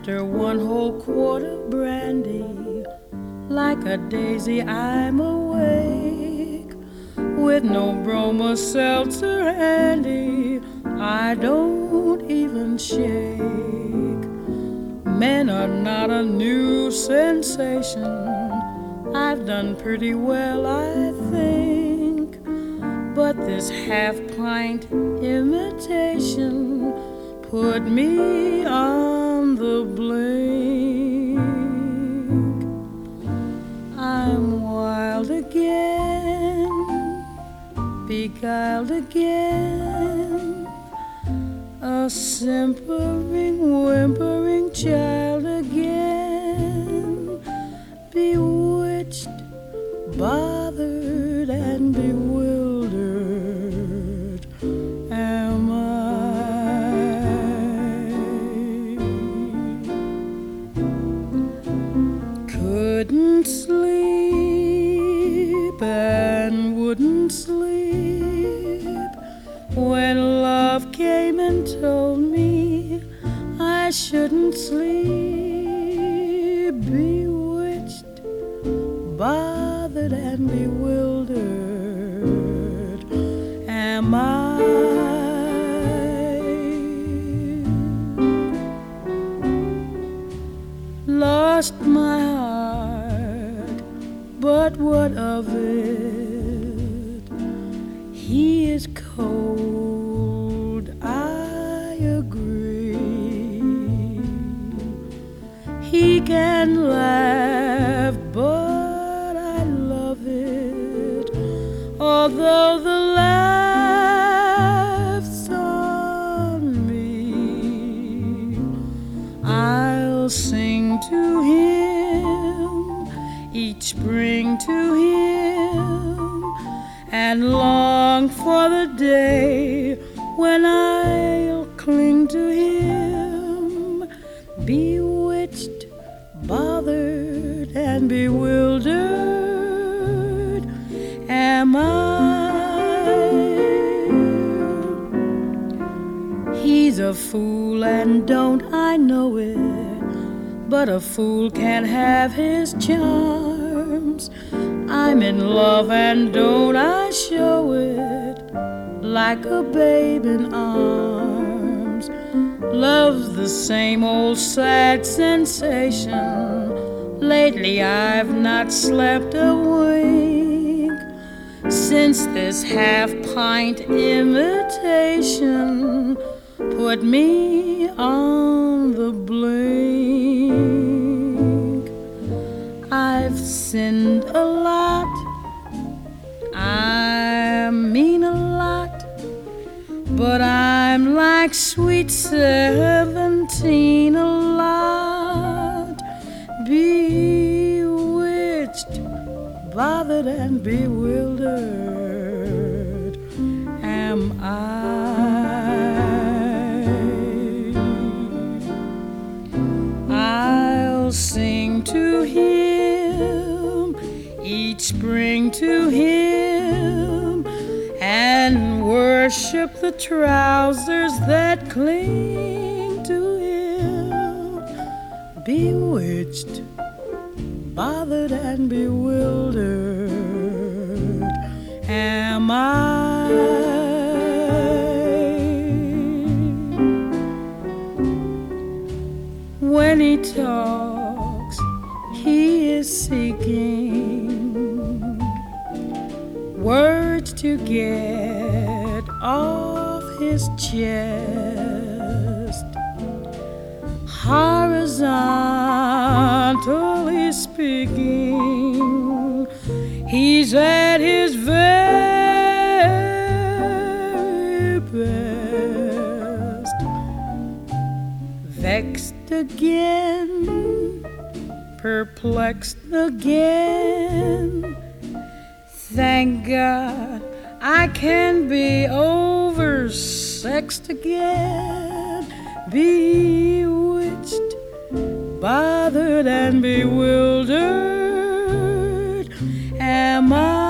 After one whole quart of brandy, like a daisy I'm awake. With no Broma seltzer handy, I don't even shake. Men are not a new sensation. I've done pretty well, I think. But this half-pint imitation put me on the blink. I'm wild again, beguiled again, a simpering, whimpering child again, bewitched, bothered, and bewildered am I. Couldn't sleep and wouldn't sleep when love came and told me I shouldn't sleep. Bewitched, bothered, and bewildered am I. Lost my heart, but what of it? He is cold, I agree. He can laugh, but I love it, although the laugh's on me. I'll sing to him, each spring to him, and long for the day when I'll cling to him. Bewitched, bothered, and bewildered am I. He's a fool and don't I know it, but a fool can't have his charms. I'm in love and don't I show it, like a babe in arms. Love's the same old sad sensation. Lately I've not slept a wink since this half-pint imitation put me on the blink. I've sinned a lot, I mean a lot, but I'm like sweet 17 a lot. Bewitched, bothered, and bewildered am I'll sing to him, each spring to him, and worship the trousers that cling to him. Bewitched, bothered, and bewildered am I. When he talks, he is seeking words to get off his chest. Horizontally speaking, he's at his very best. Vexed again, perplexed again. Thank God I can be oversexed again. Bewitched, bothered, and bewildered am I.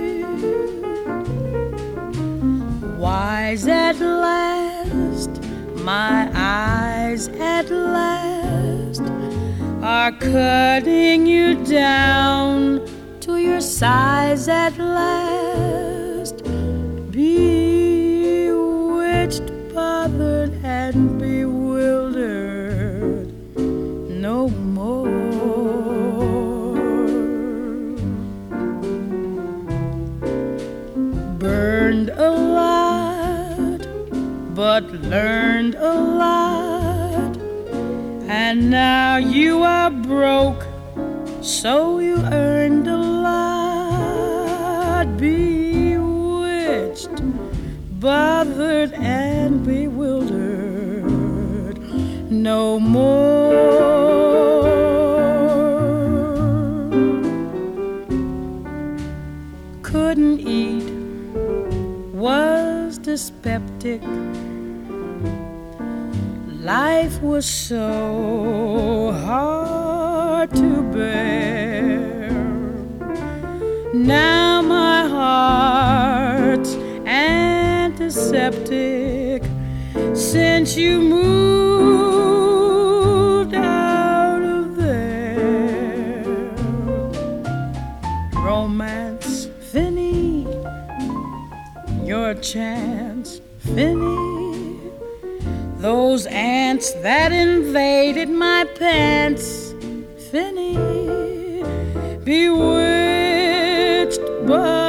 Wise at last, My eyes at last are cutting you down to your size at last. Bewitched, bothered, and bewildered no more. Burned a lot, but learned a lot, and now you are broke, so you earned a lot. Bewitched, bothered, and bewildered no more. Couldn't eat, was dyspeptic. Life was so hard to bear. Now my heart's antiseptic since you moved out of there. Romance, Finny, your chance, Finny. Those ants that invaded my pants, Finny. Bewitched by